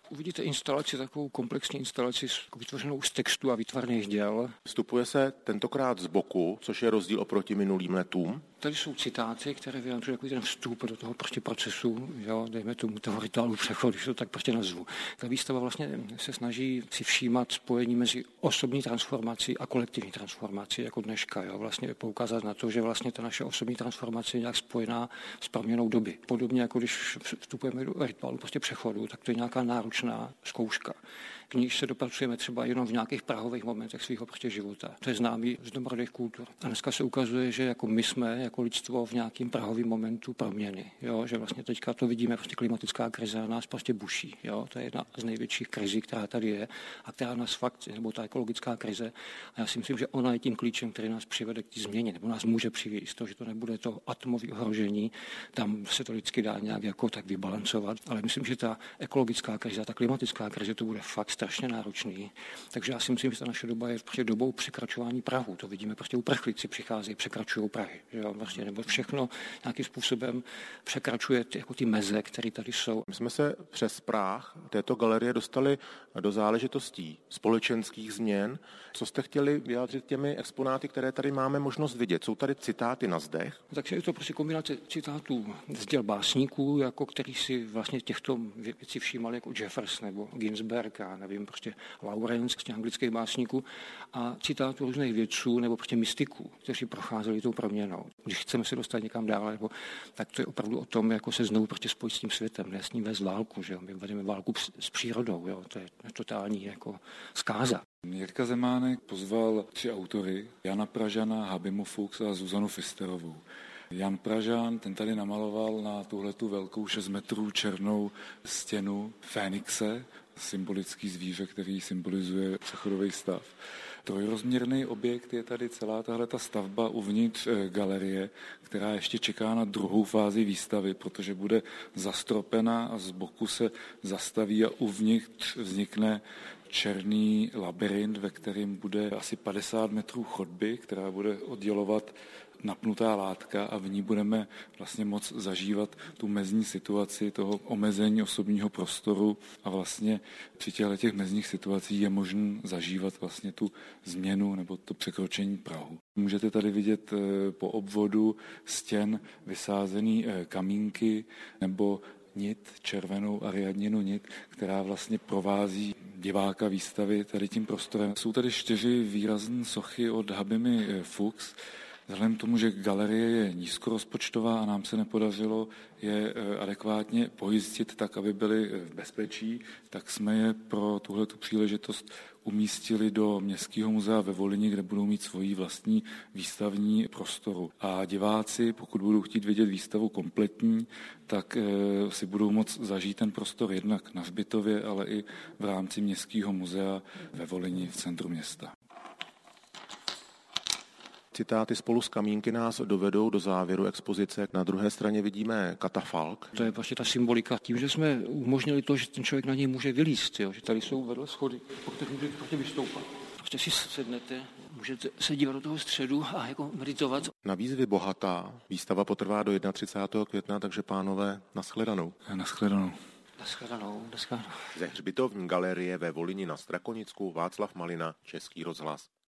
Uvidíte instalaci, takovou komplexní instalaci vytvořenou z textu a výtvarných děl. Vstupuje se tentokrát z boku, což je rozdíl oproti minulým letům. Tady jsou citáty, které vyjadřují takový ten vstup do toho procesu, jo, dejme tomu toho rituálu přechodu, když to tak nazvu. Ta výstava vlastně se snaží si všímat spojení mezi osobní transformací a kolektivní transformací, jako dneška. Jo. Vlastně poukázat na to, že vlastně ta naše osobní transformace je nějak spojená s proměnou doby. Podobně jako když vstupujeme do rituálu přechodu, tak to je nějaká náročná zkouška. K níž se dopracujeme třeba jenom v nějakých prahových momentech svého života. To je známý z domorodých kultur. A dneska se ukazuje, že jako my jsme jako lidstvo v nějakém prahovém momentu proměny. Jo? Že vlastně teďka to vidíme, klimatická krize nás buší. Jo? To je jedna z největších krizí, která tady je a která nás fakt, nebo ta ekologická krize. A já si myslím, že ona je tím klíčem, který nás přivede k té změně, nebo nás může přivést to, že to nebude to atomové ohrožení. Tam se to vždycky dá nějak jako tak vybalancovat. Ale myslím, že ta ekologická krize, ta klimatická krize, to bude fakt strašně náročný. Takže já si myslím, že ta naše doba je dobou překračování prahu. To vidíme, uprchlíci přicházejí, překračují prahy. Jo? Nebo všechno nějakým způsobem překračuje ty meze, které tady jsou. My jsme se přes práh této galerie dostali do záležitostí společenských změn. Co jste chtěli vyjádřit těmi exponáty, které tady máme možnost vidět? Jsou tady citáty na zdech? Takže je to kombinace citátů z děl básníků, jako který si vlastně těchto věcí všímali jako Jeffers nebo Ginsberg a nevím, Lawrence, anglických básníků a citátů různých vědců nebo mystiků, kteří procházeli tou proměnou. Když chceme se dostat někam dál, tak to je opravdu o tom, jako se znovu spojit s tím světem, ne s ním vést válku, že jo? My vedeme válku s přírodou, jo? To je totální jako zkáza. Jirka Zemánek pozval 3 autory, Jana Pražana, Habimu Fuchs a Zuzanu Fisterovou. Jan Pražan, ten tady namaloval na tuhletu velkou 6 metrů černou stěnu Fénixe, symbolický zvíře, který symbolizuje přechodový stav. Trojrozměrný objekt je tady celá tahleta stavba uvnitř galerie, která ještě čeká na druhou fázi výstavy, protože bude zastropena a z boku se zastaví a uvnitř vznikne černý labyrint, ve kterém bude asi 50 metrů chodby, která bude oddělovat napnutá látka a v ní budeme vlastně moc zažívat tu mezní situaci toho omezení osobního prostoru a vlastně při těch mezních situacích je možné zažívat vlastně tu změnu nebo to překročení prahu. Můžete tady vidět po obvodu stěn vysázený kamínky nebo nit, červenou ariadninu nit, která vlastně provází diváka výstavy tady tím prostorem. Jsou tady 4 výrazné sochy od Habimy Fuchs. Vzhledem k tomu, že galerie je nízkorozpočtová a nám se nepodařilo je adekvátně pojistit tak, aby byly v bezpečí, tak jsme je pro tuhletu příležitost umístili do Městského muzea ve Volyni, kde budou mít svoji vlastní výstavní prostoru. A diváci, pokud budou chtít vidět výstavu kompletní, tak si budou moct zažít ten prostor jednak na hřbitově, ale i v rámci Městského muzea ve Volyni v centru města. Citáty spolu s kamínky nás dovedou do závěru expozice. Na druhé straně vidíme katafalk. To je vlastně ta symbolika. Tím, že jsme umožnili to, že ten člověk na něj může vylízt, jo? Že tady jsou vedle schody, po kterých můžete vystoupat. Prostě si sednete, můžete se dívat do toho středu a jako meditovat. Na výzvy bohatá. Výstava potrvá do 31. května, takže pánové, nashledanou. Nashledanou. Nashledanou. Ze hřbitovní galerie ve Volyni na Strakonicku Václav Malina, Český rozhlas.